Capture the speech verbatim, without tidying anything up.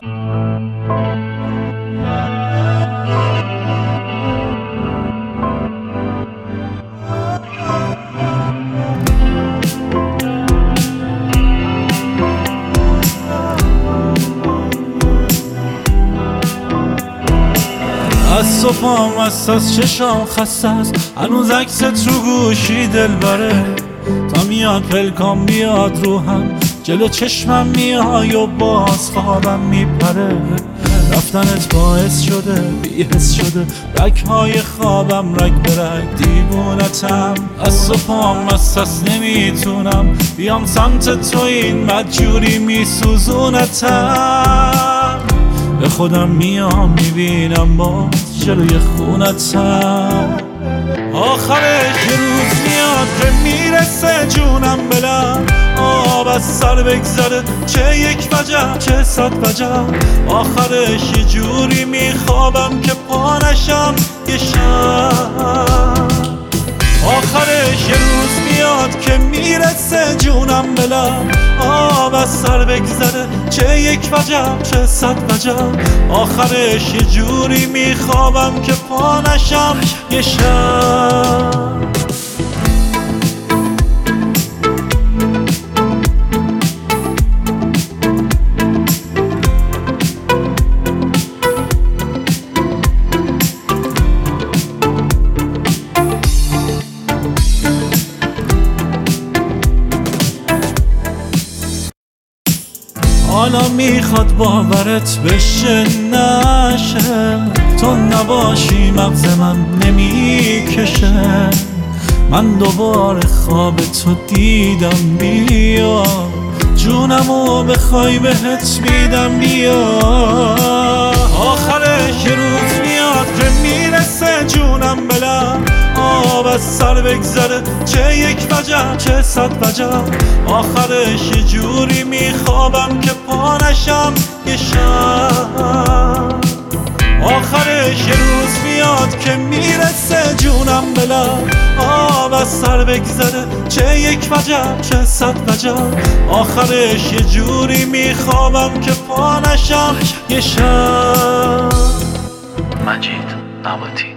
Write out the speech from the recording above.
از صبحام از چشام خسته است، هنوز عکست رو گوشی دل بره. تا میاد پلکام میاد روحم، جلو چشمم میای و باز خوابم میپره. رفتنت باعث شده بی‌حس شده، رگ‌های خوابم رگ به رگ دیوونتم. از صبحام از نمیتونم بیام سمت تو، این بدجوری میسوزونتم. به خودم میام میبینم باز جلوی خونتم. آخرش یه روز میاد که میرسه جونم بلم، آب از سر بگذره چه یک وجب چه صد وجب. آخرش یه جوری میخوابم که پانشم یه شب. آخرش یه روز میاد که میرسه جونم بلم، آب از سر بگذره چه یک وجب چه صد وجب. آخرش یه جوری میخوابم که پانشم یه شب. حالا میخواد باورت بشه نشه، تو نباشی مغز من نمیکشه. من دوباره خواب تو دیدم، بیا جونمو بخوای بهت میدم بیا. آخرش یه روز میاد که میرسه جونم بلم، آب از سر بگذره چه یک وجب چه صد وجب. آخرش یه جوری میخوابم که پانشم یه شب. آخرش یه روز میاد که میرسه جونم بلم، آب از سر بگذره چه یک وجب چه صد وجب. آخرش یه جوری میخوابم که پانشم یه شب. مجید نباتی.